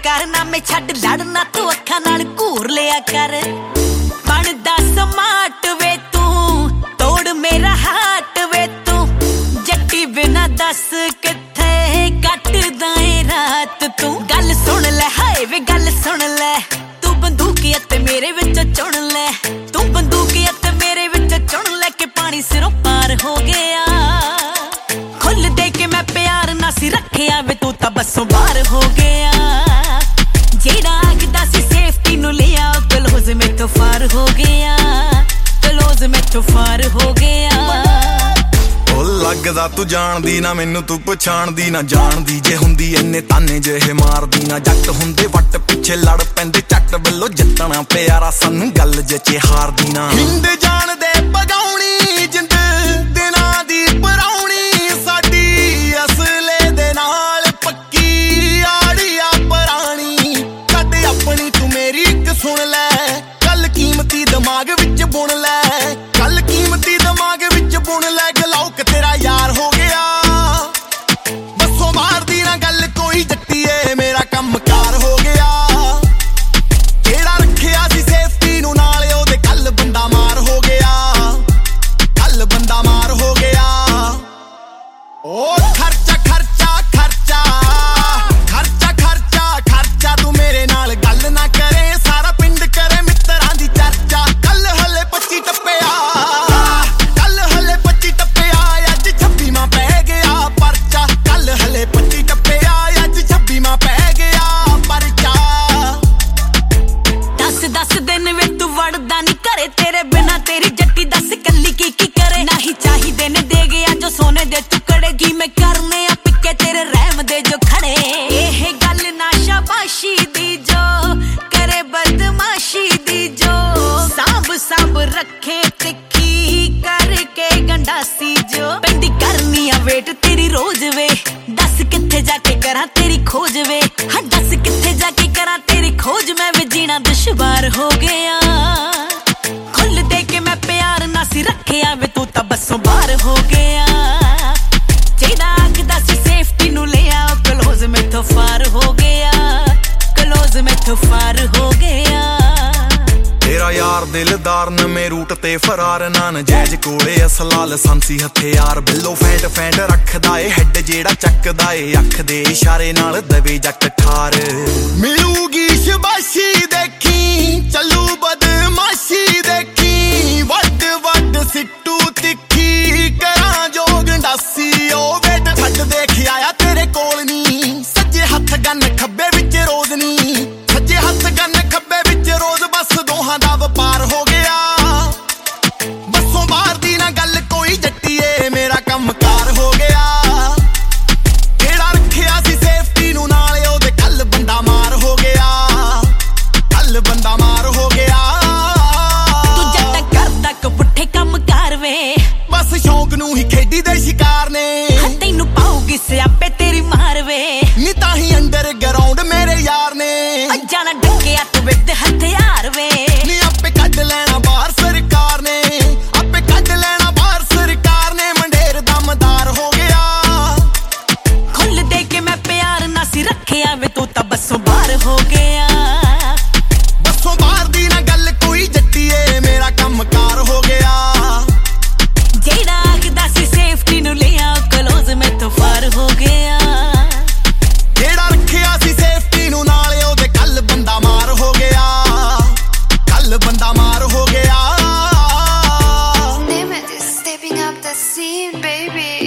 कारनामे छड्ड लड़ना तू अखां नाल घूर लिया कर बनदा स्मार्ट वे तू तोड़ मेरा हार्ट वे तू जट्टी बिना दस किथे कटदा ए रात तू गल सुन ले हाय वे गल सुन ले तू बंदूकियत मेरे विच चुन ले तू बंदूकियत मेरे विच चुन ले के पानी सिरों पार हो गया खुल दे के मैं प्यार ना सी रखिया वे तू तां बसों बाहर हो गया जेड़ा आखदा सी सेफ्टी नु लिया क्लोज में तो फार हो गया क्लोज में तो फार हो गया लगदा तू जानदी ना मैनू तू पछाणदी ना जानदी जे हुंदी इन्ने ताने जे मारदी ना जट हुंदे वट पिछे लड़ पैंदे चट वल्लो जितना प्यारा सानू गल जे च हारदी ना हिंद जान दे पगाउणी जिंद दिना दी पराउणी साडी असले दे नाल पक्की आड़िया पराणी कद अपनी तू मेरी एक सुन ले कल कीमती दिमाग विच बुन ले कल कीमती दिमाग विच बुन ले गलौक तेरा यार हो गया बसों मार दी ना गल कोई जट्टीए मेरा कम कार हो गया जेड़ा रखिया सी सेफ्टी नू नाल ओदे कल बंदा मार हो गया कल बंदा मार हो गया ओ खर्चा खर्चा खर्चा खर्चा खर्चा खर्चा तू मेरे नाल गल ना करे सारा पिंड करे मित्तरां दी चर्चा कल हले 25 टप्पिया कल हले 25 टप्पिया अज 26 मां पै गया परचा कल हले 25 टप्पिया अज 26 मां पै गया परचा 10 दिन वे तू वड़दा नहीं करे तेरे बिना तेरी जट्टी दस कल्ली की करे नहीं चाहिए ने दे गया जो सोने दे टुकड़े की मैं करने आ पिके तेरे रहम दे जो खड़े एह गल ना शाबाशी दी जो करे बदमाशी दी जो सांभ सांभ रखे तिखी करके गंडासी जो पेंदी करनी आ वेट तेरी रोज वे दस किथे जाके करा तेरी खोज वे हाँ दस किथे जाके करा तेरी खोज मैं भी जीना दुश्वार हो गया खुल दे के मैं प्यार ना सी रखिया वे तू तां बसों बाहर हो गया जेड़ा आखदा सी सेफ्टी नु लिया क्लोज में तो फार हो गया क्लोज में तो फार हो गया तेरा यार दिलदार नਵੇਂ रूट ते फरार ना नजैज कोले असला लाइसेंसी हथियार बिल्लो फैंट फैंट रखदा ए हेड जेड़ा चकदा ए अख दे इशारे नाल दवे जट ठार मिलूगी शबाशी देखी चलू बदमाशी देखी वड वड सिट्टू तिखी करा जो गंडासी ओ वेट छੱਡ देख आया तेरे कोल नी सज्जे हत्थ गन खब्बे विच रोज नी सज्जे हत्थ गन खब्बे विच रोज बस दोहां दा वपार हो गया बसों बाहर दी ना गल कोई जट्टीए मेरा कम कार हो गया जेड़ा रखिया सी सेफ्टी नू नाल ओदे कल बंदा मार हो गया कल बंदा मार हो गया तू जट्टा करदा कपुठे कम कार वे बस शौक नू ही खेडी दे शिकार ने तैनू पाऊगी सियापे तेरी मार वे नी ताही अंडर ग्राउंड मेरे यार ने जाना डकिया तू विद हथियार वे नी आपे कढ लेना बाहर सरकार ने आपे कढ लेना बाहर सरकार ने मंडेर दमदार हो गया खुल दे के मैं प्यार ना सी रखिया वे तू तां बसों बाहर हो गया बसों बाहर दी ना गल कोई जट्टीए मेरा कम कार हो गया जेड़ा आखदा सी सेफ्टी नु लिया क्लोज में तो फार हो गया जेड़ा रखिया सी सेफ्टी नू नाल ओदे कल बंदा मार हो गया कल बंदा मार हो गया Stepping up the scene, baby.